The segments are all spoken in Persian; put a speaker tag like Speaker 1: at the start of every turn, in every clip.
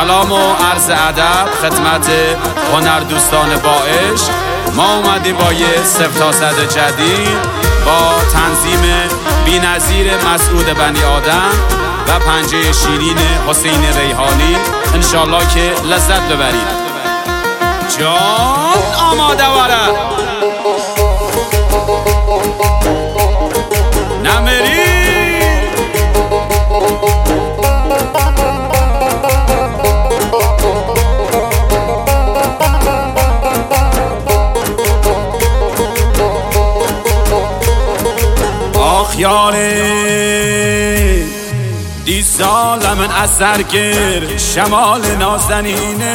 Speaker 1: سلام و عرض ادب خدمت هنردوستان با عشق. ما اومدیم با یه 0 تا 100 جدید با تنظیم بی‌نظیر مسعود بنی آدم و پنجه شیرین حسین ریحانی. انشالله که لذت ببرید. جان آماده واره نمیری یاره دی سال من اثر کرد شمال نازنینه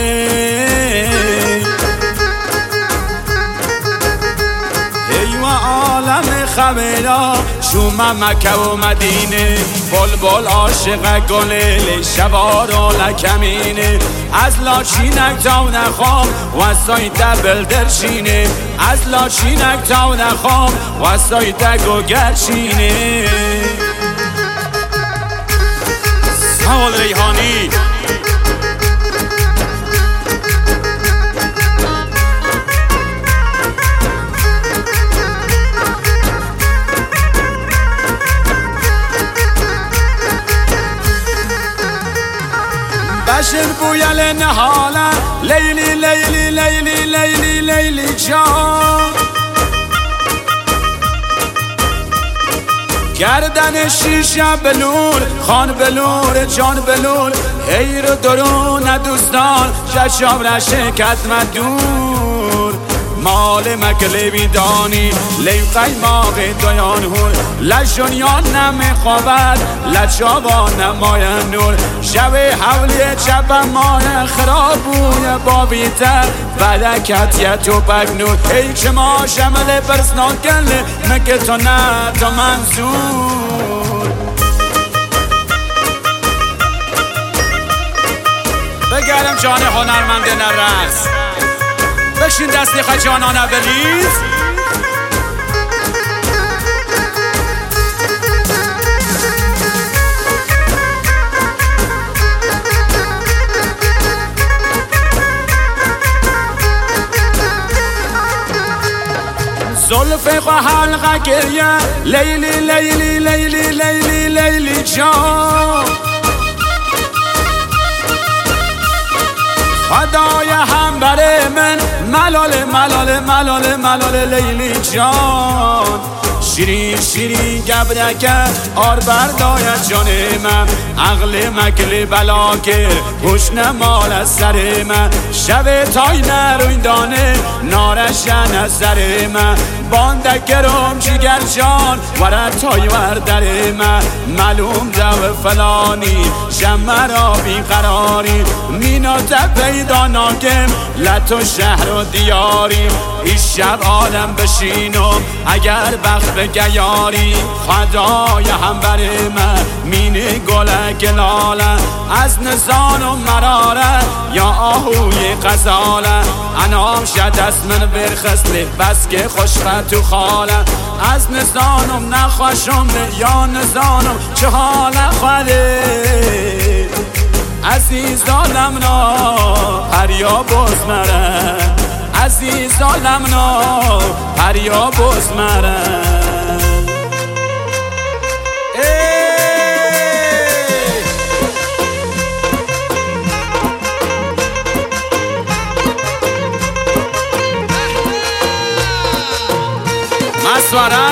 Speaker 1: ایوه عالم خبرا شوم مکه و مدینه بلبل عاشق گلیل شوار و لکمینه از لاچینک تا نخوام وسای دبل درشینه از لاچینک تا نخوام وسای دگو گرشینه سوال ریحانی بشر بویل نهاله لیلی لیلی لیلی لیلی لیلی جان گردن شیشه بلور خان بلور جان بلور هیر درون دوستان ششاب رشکت مدور مال مکلی بیدانی لیم قیماق دویان هور لجونیان نمیخوابد لچابان نماین نور شب حولی چپ ماه خرابوی بابیتر بدکت یه توپک نور ای که ما شمل پرسنان کله مگه تو نه تو منظور بگرم جان هنرمند نرقص بشین دستی خجانانه بلیز زلفه خوا حلقه گریه لیلی لیلی لیلی لیلی لیلی جان خدای هم بره من ملال ملال ملال ملال لیلی جان شیرین شیرین گبرکه آر برداید جان من عقل مکل بلا که خوش نمال از سر من شب تای نروین دانه نارشن از سر من باندکرم جگر جان ورد تای وردر من معلوم دو فلانی شمرا بیقراری مینات پیدا ناکم لطو شهر و دیاری ای شب عالم بشینم اگر بخت بگیاری خدای هم بر من مینه گلک لاله از نزان و مراره یا آهوی غزاله انام شد از من برخسته بس که خوشخط تو خاله از نزانم نخوشم یا نزانم چه حال خوده عزیزانم نا پریا بز مره عزیزانم نا پریا بز مره مسوره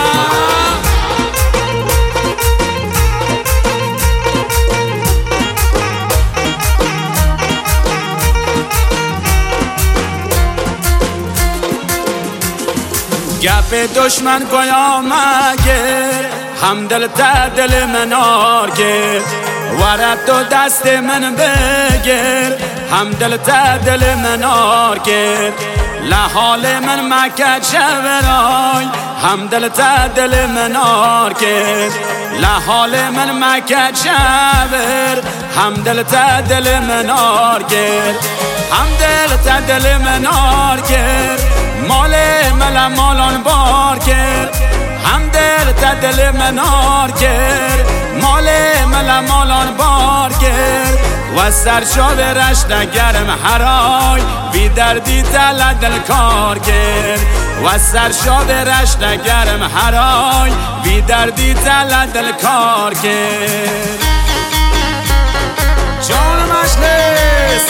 Speaker 1: گپ دشمن گویا مگر همدل تا دل منار گر ورد تو دست من بگر همدل تا دل منار گر لحال من مکه چورای همدل تا دل منار گر لحال من مکه چور همدل تا دل منار گر همدل تا دل منار گر مال مل مالان بار کرد همدل تا دل منار کرد مال مل مالان بار کرد و و سرشاد رشته گرم هرای بی دردی دل دل کار کرد و سرشاد رشته گرم هرای بی دردی دل دل کار کرد جان مجلس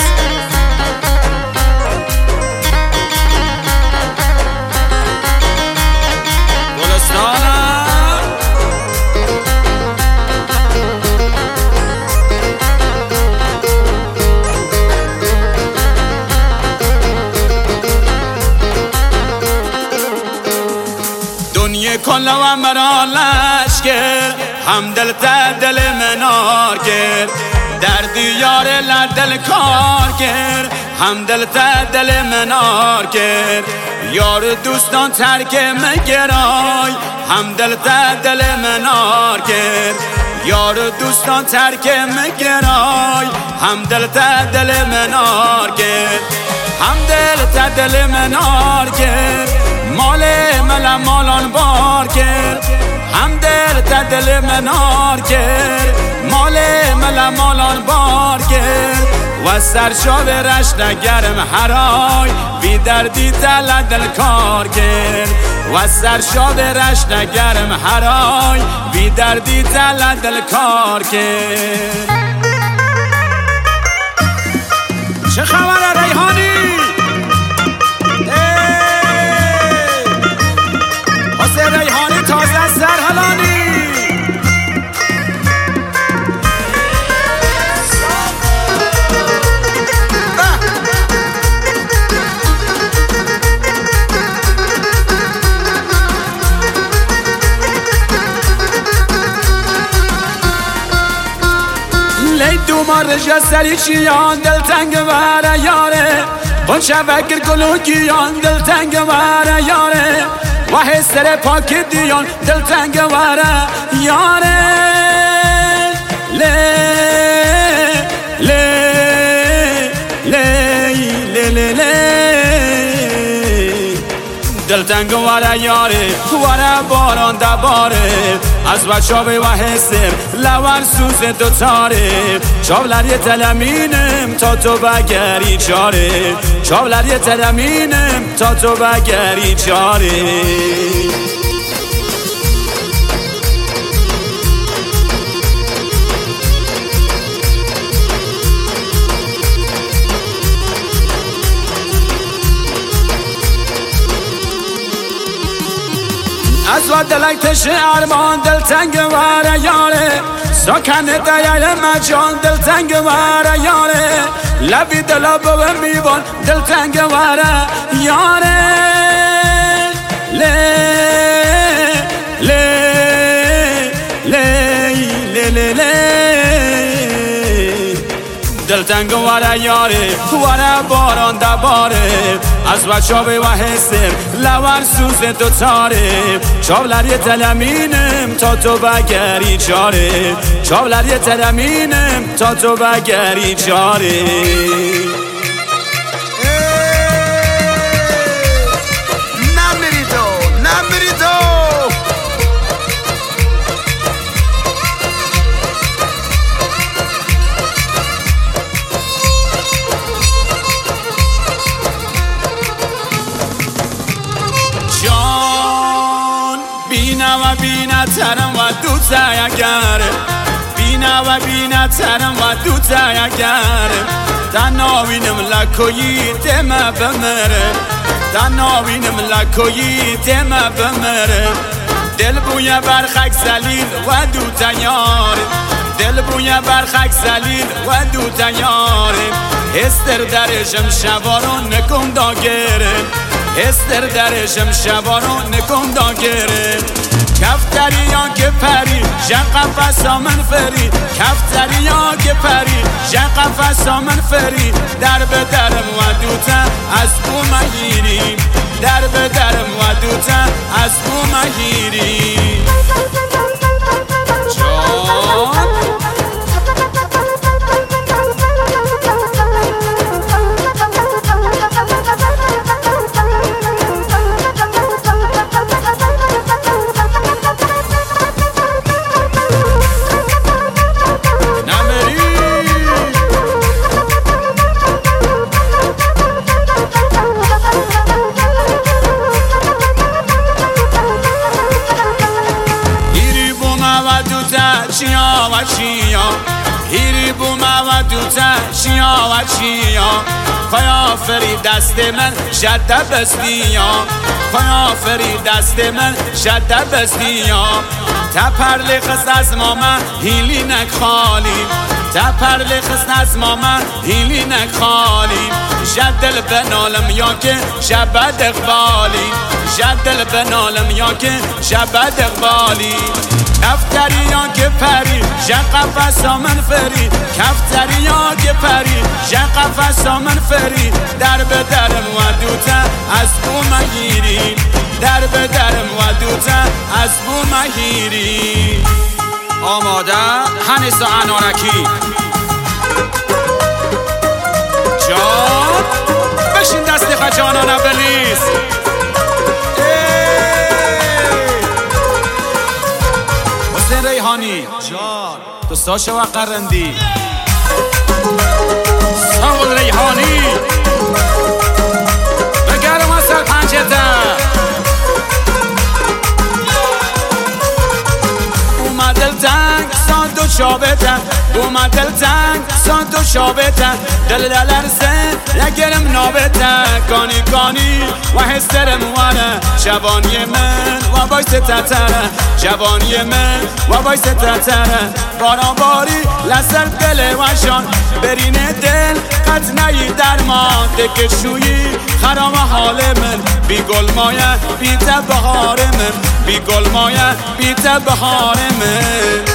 Speaker 1: دنیا کل و مرالش کرد هم دل تا دل منار کرد در دیار لدل کار کرد هم دل تا دل منار کرد یار دوستان ترک مگرای هم دل تا دل منار کرد یار دوستان ترک مگرای هم دل تا دل منار کرد هم دل تا دل منار کرد مال مل مالان بار کرد هم دل تا دل منار کرد مال مل مالان بار کرد و سرشاد رشته گرم هرای بی دردی دل دل کار کرد و سرشاد رشته گرم هرای بی دردی دل دل کار کرد چه خبره ریحانی ریحانی تازه از سرحلانی لی دومار رجا سری چیان دل تنگ وره یاره قنچه وگر گلوگیان دل تنگ وره یاره و حسر پاک دیان دل تنگ وره یاره لی لی لی لی لی دل تنگ وره یاره وره باران دباره از بچابه و حسر لور سوز دوتاره چاولر یه تلمینم تا تو بگری چاره چاولر یه تلمینم تا تو بگری چاره از و دلک تشه ارمان دل تنگ وره یاره ساکن دیل مجان دل تنگ وره یاره لبی دلا بوه میبان دل تنگ وره یاره لی لی لی لی لی دل تنگ وره یاره وره باران دباره از بچابه و حسر لور سوز دوتاره چاولر یه تلمینم تا تو بگری چاره چاولر یه تلمینم تا تو بگری چاره و بینا ترم و دوتا یگره بینا و بینا ترم و دوتا یگره تناوینم لکویی دمه بمره تناوینم لکویی دمه بمره دل بویا برخک زلیل و دوتا یاره دل بویا برخک زلیل و دوتا یاره هستر درشم شوارون نکم داگره هستر درشم شوارون نکم داگره کفتریان که پری جن قفصا من فری کفتریان که پری جن قفصا من فری در به درم و دوتا از بو مگیری در به درم و دوتا از بو مگیری و چیا هیری بوما و دوتا چیا و چیا خیا فری دست من شد بستیا خیا فری دست من شد بستیا تپرلی خست از ماما هیلی نک خالی تپرلی خست از ماما هیلی نک خالی جدل بنالم یا که شبد اقبالی جدل بنالم یا که شبد اقبالی کفتری یا که پری جن من فری کفتری یا که پری جن من فری در به درم و دوتا از بو مگیری در به درم و دوتا از بو مگیری آماده هنیسا انارکی جان بشین دست خجانانه بلیز حسین ریحانی جان تو ساشا و قرندی ساول ریحانی بگرم اصل پنجته اومدل تنگ ساندو شابته اومدل تنگ ساندو شابته دل لرزه یگرم نابته کانی کانی و حسرم وانه جوانی من و بایست تتره جوانی من و بایست تتره باران باری لسر دل وشان برین دل قطنهی درمان دکشویی خرام حال من بی گل مایه بی تبهار من بی گل مایه بی تبهار من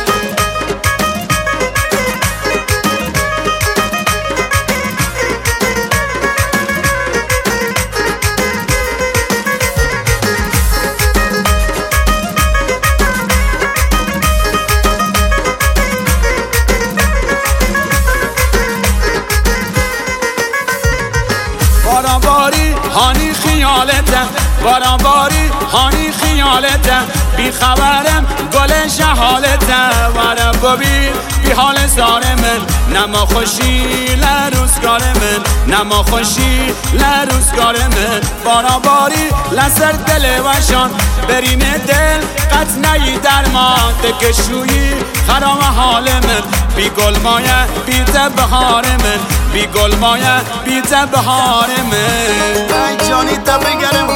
Speaker 1: بارانباری هانی خیالته بارانباری هانی خیالته بی خبرم گل شهالته ورم ببین بی حال زار من نما خوشی لروزگار من نما خوشی لروزگار من بارانباری لسر دل وشان برین دل قطنهی درمان دکشویی خرام حال من بی گل مایه بی تبهار من بی گل مایه بی تبهار من
Speaker 2: ای جانی تا بگرم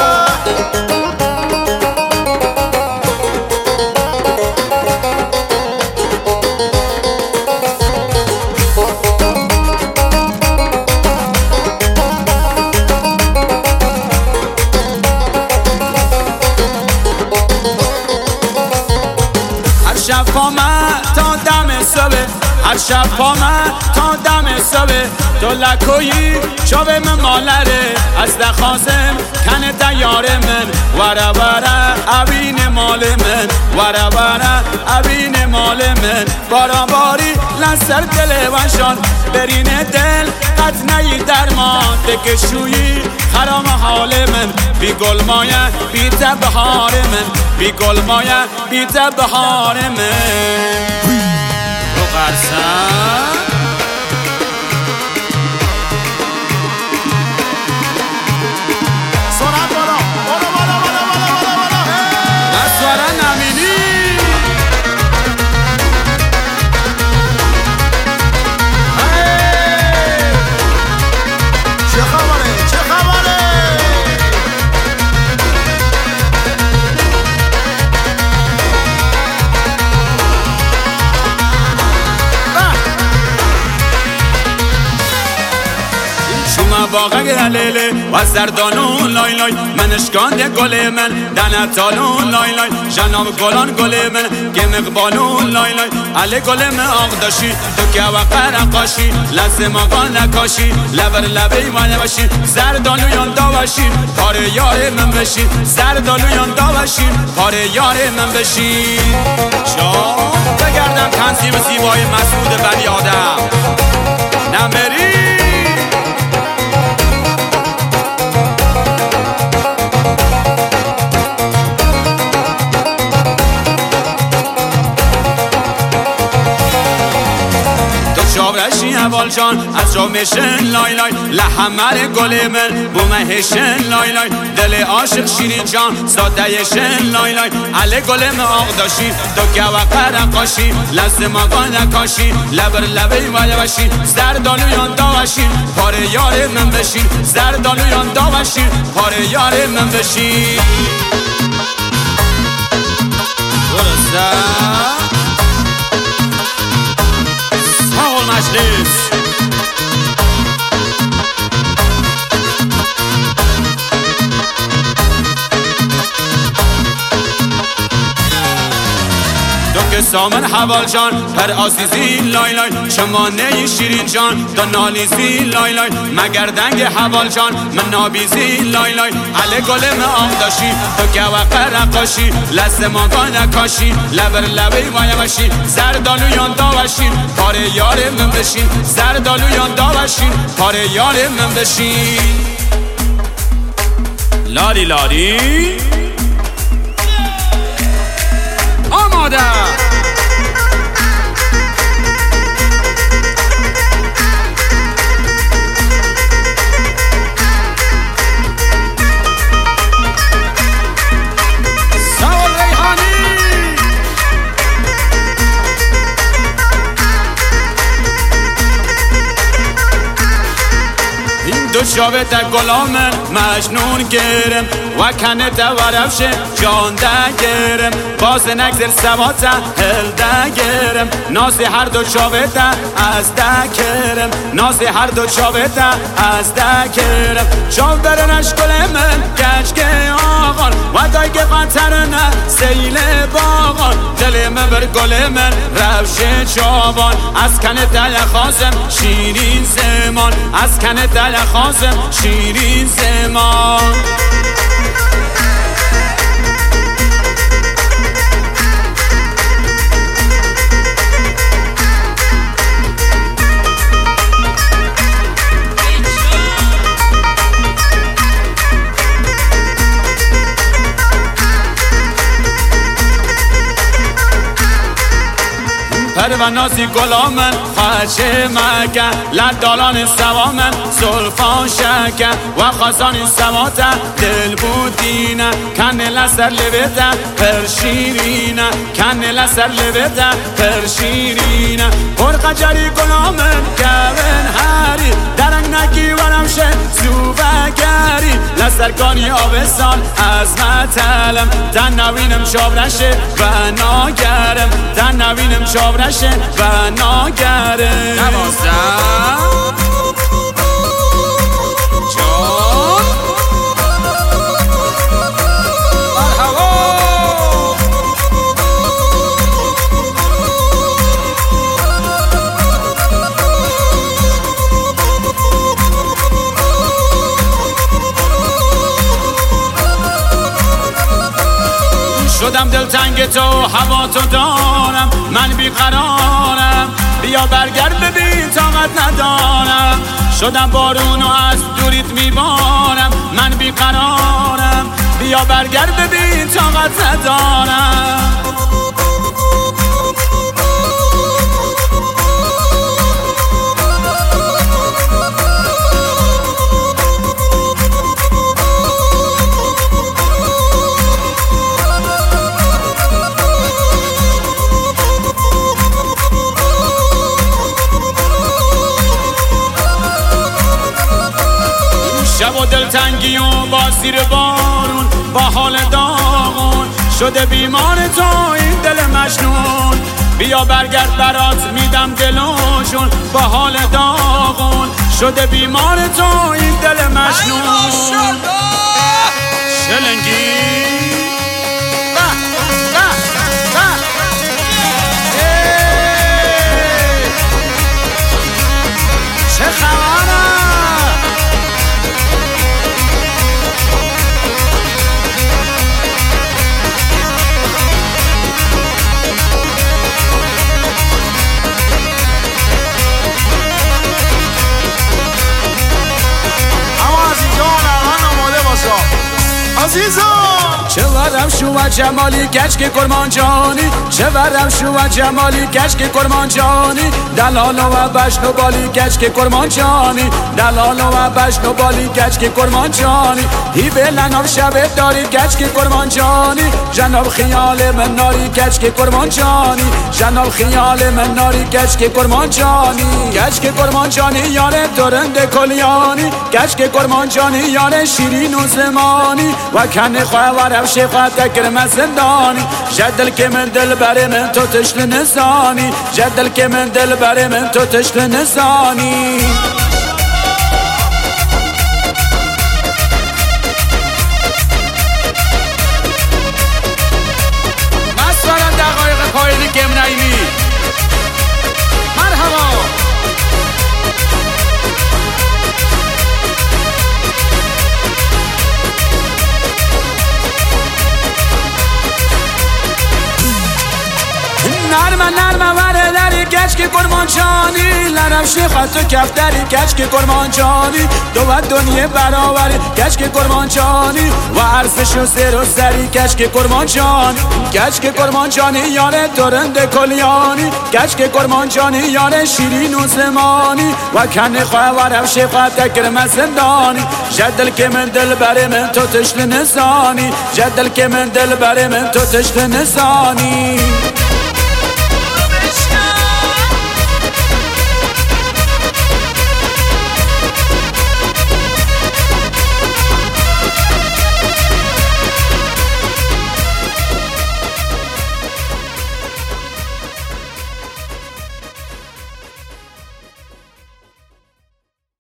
Speaker 1: هر شب پا من تا دم صبح هر شب پا من تا دم صبح تو لکویی شب من مالره از دخوازم کنه دیار من وره وره اوین مال من وره وره اوین مال من بارانباری لسر دل وشان برین دل قطنهی درمان دکشویی خرام حال من بی گل مایه بی تبهار من بی گل مایه بی تبهار من رو قرصم
Speaker 2: سرعت بالا بالا بالا بالا بالا بالا
Speaker 1: مسوره نمینی
Speaker 2: چه خبره چه خبره
Speaker 1: شما واقع گلیله و زردانون لای لای من اشکانده گل من دنتالون لای لای جناب گلان گل من گم اقبالون لای لای علی گل من آق داشی تو که وقع نقاشی لازم آقا نکاشی لبر لبه منه باشی زردانویان دا باشی پار یار من بشی زردانویان دا باشی پار یار من بشی جان بگردم تنظیم زیبای مسعود بنی آدم نمری چاورشی اول جان از جامشن لای لای لحمر گل من بومهشن لای لای دل عاشق شیرین جان سادهشن لای لای علی گل من آق داشی دو گوه قرقاشی لست ماگان نکاشی لبر لبی ویوشی زردالویان داوشین پاره یار من بشین زردالویان داوشین پاره یار من بشین درسته ساول مجلس سامن حوال جان هر عزیزی لای لای چمانه شیرین جان دو نالیزی لای لای مگر دنگ حوال جان من نابیزی لای لای علی گل من آق داشی تو گوه قرقاشی لست ماگان نکاشی لبر لبی ویوشی زردالویان داوشین پاره یار من بشین زردالویان داوشین پاره یار من بشین لاری لاری آماده دو شابت گلامن مجنون گرم و کنه ورفشه جان ده گرم باز نگذر سواته هل ده گرم نازی هر دو شابت از ده کرم نازی هر دو شابت از ده کرم شاب برنش گل من گشگه آقان و دایگه قطرنه سیل باقان دل من بر گل من روشه چابان از کنه دل خازم شیرین زمان از کنه دل خازم شیرین زمان پروانازی گلامن خواهشه مکن لدالان سوامن زلفان شکن و خازان سواته دل بودینه کنه لسر لبته پر شیرینه کنه لسر لبته پر شیرینه پر قجری گلامن گون هری درنگ نگی ورم شه زوبگری لسرگانی آبستان از متلم تن نوینم شابرشه و ناگرم تن نوینم شابرشه و ناگرم نوازم جان مرحبا شدم دلتنگ تو هوا تو دارم من بیقرارم بیا برگرد ببین طاقت ندارم شدم بارون و از دوریت میبارم من بیقرارم بیا برگرد ببین طاقت ندارم شب و دلتنگی و با زیر بارون با حال داغون شده بیمار تو این دل مجنون بیا برگرد برات میدم دلوشون با حال داغون شده بیمار تو این دل مجنون شلنگی چه خبره
Speaker 2: عزیزم
Speaker 1: چه ورم شو و جمالی کشک کرمانجانی چه ورم شو و جمالی کشک کرمانجانی دلال و بشنو بالی کشک کرمانجانی دلال و بشنو بالی کشک کرمانجانی هی بلنم شب داری کشک کرمانجانی جناب خیال من ناری کشک کرمانجانی جناب خیال من ناری کشک کرمانجانی کشک کرمانجانی یاره ترند کلیانی کشک کرمانجانی یاره شیرین و زمانی و کن خواه ورم شیخه تکرم زندانی جدل که من دل بره من تو تشل نزانی جدل که من دل بره من تو تشل نزانی مسئله دقایق پایینی کم نایمی مرحبا نرمه وره داری کشک کرمانجانی لرم شیخه تو کفتری کشک کرمانجانی دو دنیا برابری کشک کرمانجانی و عرصش و سر و سری کشک کرمانجانی کشک کرمانجانی یاره ترند کلیانی کشک کرمانجانی یاره شیرین و زمانی و کن خواه ورم شیخه تکرم زندانی جدل که من دل بره من تو تشل نزانی جدل که من دل بره من تو تشل نزانی